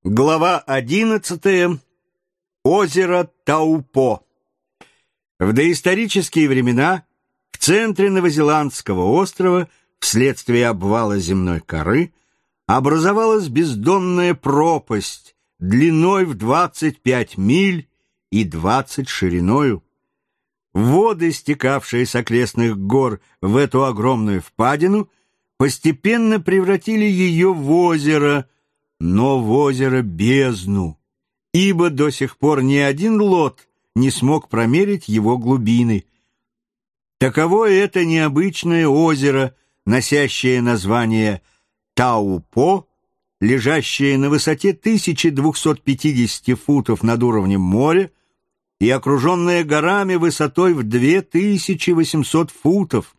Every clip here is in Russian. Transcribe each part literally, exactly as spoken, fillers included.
Глава одиннадцатая. Озеро Таупо. В доисторические времена в центре Новозеландского острова вследствие обвала земной коры образовалась бездонная пропасть длиной в двадцать пять миль и двадцать шириною. Воды, стекавшие с окрестных гор в эту огромную впадину, постепенно превратили ее в озеро, но в озеро-бездну, ибо до сих пор ни один лот не смог промерить его глубины. Таково это необычное озеро, носящее название Таупо, лежащее на высоте тысяча двести пятьдесят футов над уровнем моря и окруженное горами высотой в две тысячи восемьсот футов.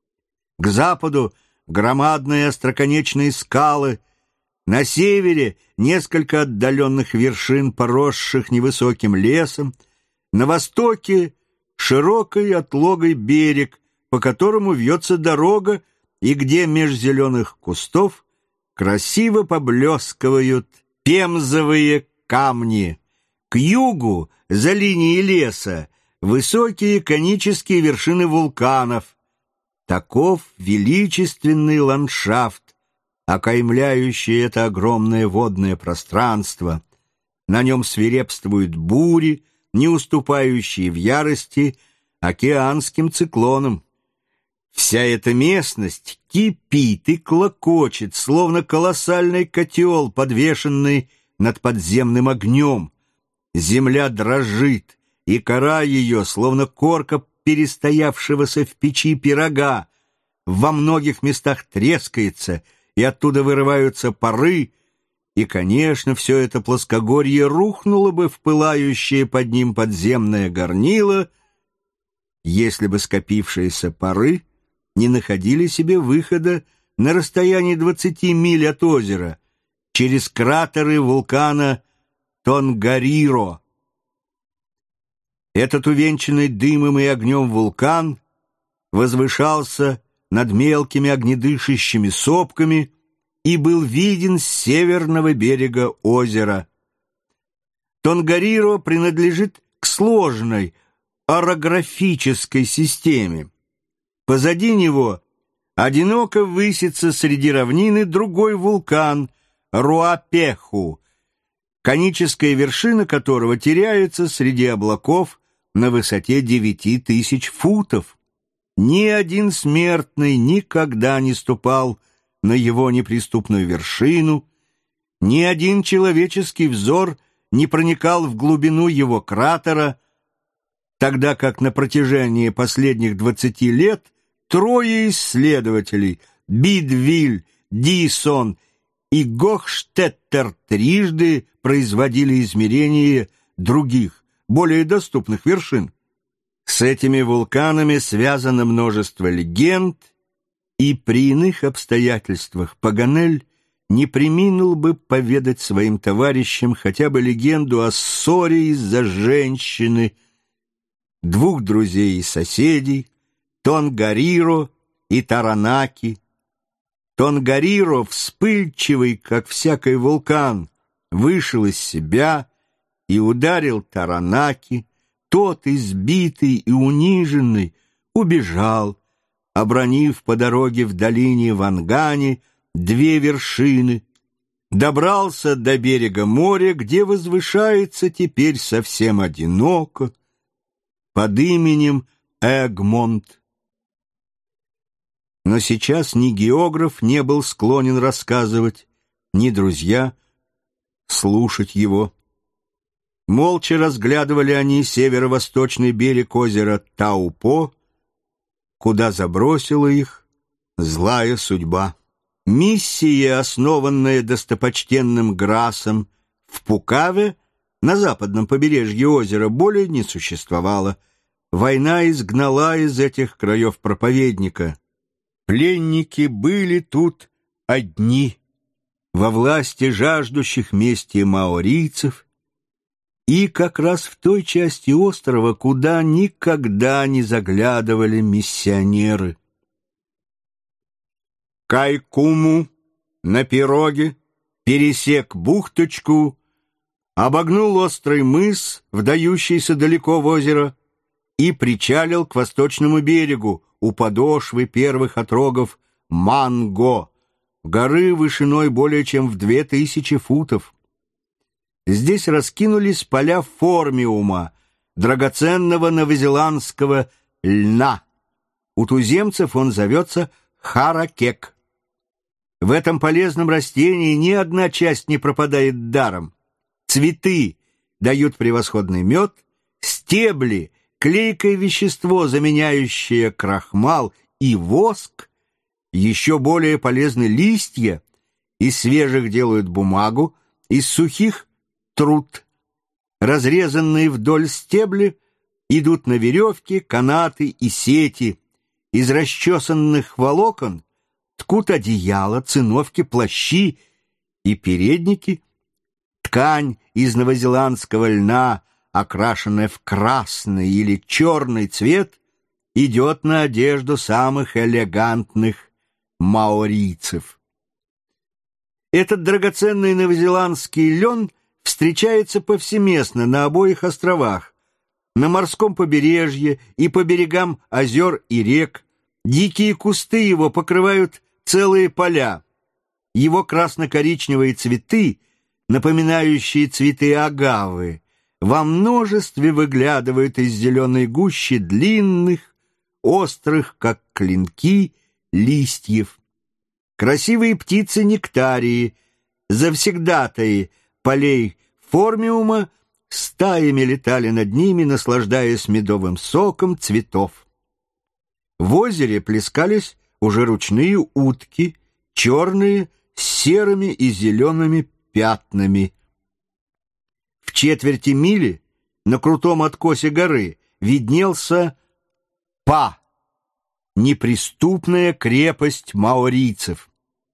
К западу громадные остроконечные скалы, на севере несколько отдаленных вершин, поросших невысоким лесом, на востоке широкий отлогий берег, по которому вьется дорога, и где меж зеленых кустов красиво поблескивают пемзовые камни. К югу, за линией леса, высокие конические вершины вулканов. Таков величественный ландшафт, окаймляющий это огромное водное пространство. На нем свирепствуют бури, не уступающие в ярости океанским циклонам. Вся эта местность кипит и клокочет, словно колоссальный котел, подвешенный над подземным огнем. Земля дрожит, и кора ее, словно корка перестоявшегося в печи пирога, во многих местах трескается, и оттуда вырываются пары, и, конечно, все это плоскогорье рухнуло бы в пылающее под ним подземное горнило, если бы скопившиеся пары не находили себе выхода на расстоянии двадцати миль от озера, через кратеры вулкана Тонгариро. Этот увенчанный дымом и огнем вулкан возвышался над мелкими огнедышащими сопками и был виден с северного берега озера. Тонгариро принадлежит к сложной орографической системе. Позади него одиноко высится среди равнины другой вулкан Руапеху, коническая вершина которого теряется среди облаков на высоте девяти тысяч футов. Ни один смертный никогда не ступал на его неприступную вершину, ни один человеческий взор не проникал в глубину его кратера, тогда как на протяжении последних двадцати лет трое исследователей — Бидвиль, Дисон и Гохштеттер — трижды производили измерения других, более доступных вершин. С этими вулканами связано множество легенд, и при иных обстоятельствах Паганель не преминул бы поведать своим товарищам хотя бы легенду о ссоре из-за женщины двух друзей и соседей, Тонгариро и Таранаки. Тонгариро, вспыльчивый, как всякий вулкан, вышел из себя и ударил Таранаки. Тот, избитый и униженный, убежал, обронив по дороге в долине Вангани две вершины, добрался до берега моря, где возвышается теперь совсем одиноко, под именем Эгмонт. Но сейчас ни географ не был склонен рассказывать, ни друзья слушать его. Молча разглядывали они северо-восточный берег озера Таупо, куда забросила их злая судьба. Миссия, основанная достопочтенным Грасом в Пукаве, на западном побережье озера, более не существовала. Война изгнала из этих краев проповедника. Пленники были тут одни, во власти жаждущих мести маорийцев, и как раз в той части острова, куда никогда не заглядывали миссионеры. Кайкуму на пироге пересек бухточку обогнул острый мыс, вдающийся далеко в озеро, и причалил к восточному берегу у подошвы первых отрогов Манго, горы вышиной более чем в две тысячи футов. Здесь раскинулись поля формиума, драгоценного новозеландского льна. У туземцев он зовется харакек. В этом полезном растении ни одна часть не пропадает даром. Цветы дают превосходный мед, стебли — клейкое вещество, заменяющее крахмал и воск, еще более полезны листья, из свежих делают бумагу, из сухих — труд. Разрезанные вдоль стебли идут на веревки, канаты и сети. Из расчесанных волокон ткут одеяла, циновки, плащи и передники. Ткань из новозеландского льна, окрашенная в красный или черный цвет, идет на одежду самых элегантных маорийцев. Этот драгоценный новозеландский лен встречается повсеместно на обоих островах, на морском побережье и по берегам озер и рек. Дикие кусты его покрывают целые поля. Его красно-коричневые цветы, напоминающие цветы агавы, во множестве выглядывают из зеленой гущи длинных, острых, как клинки, листьев. Красивые птицы-нектарии, завсегдатаи полей формиума, стаями летали над ними, наслаждаясь медовым соком цветов. В озере плескались уже ручные утки, черные, с серыми и зелеными пятнами. В четверти мили на крутом откосе горы виднелся Па, неприступная крепость маорийцев.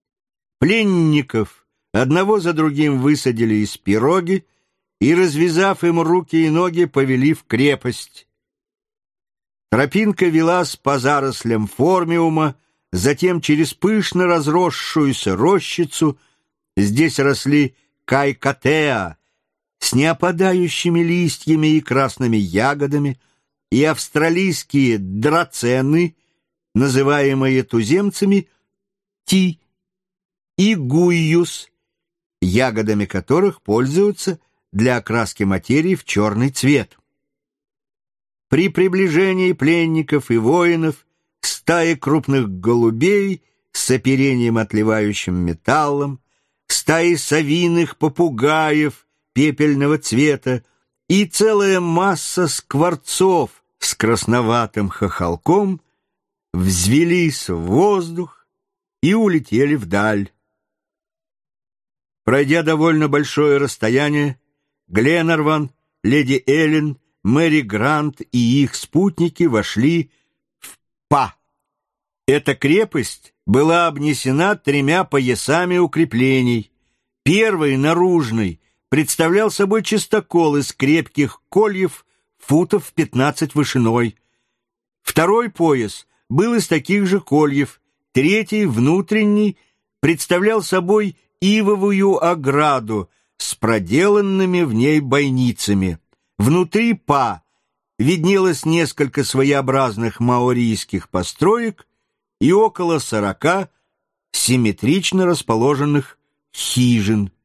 Пленников одного за другим высадили из пироги и, развязав им руки и ноги, повели в крепость. Тропинка велась по зарослям формиума, затем через пышно разросшуюся рощицу. Здесь росли кайкатеа с неопадающими листьями и красными ягодами, и австралийские драцены, называемые туземцами ти, и гуйюс, ягодами которых пользуются для окраски материи в черный цвет. При приближении пленников и воинов стаи крупных голубей с оперением, отливающим металлом, стаи совиных попугаев пепельного цвета и целая масса скворцов с красноватым хохолком взвелись в воздух и улетели вдаль. Пройдя довольно большое расстояние, Гленарван, леди Эллен, Мэри Грант и их спутники вошли в Па. Эта крепость была обнесена тремя поясами укреплений. Первый, наружный, представлял собой чистокол из крепких кольев футов пятнадцать вышиной. Второй пояс был из таких же кольев. Третий, внутренний, представлял собой ивовую ограду с проделанными в ней бойницами. Внутри Па виднелось несколько своеобразных маорийских построек и около сорока симметрично расположенных хижин.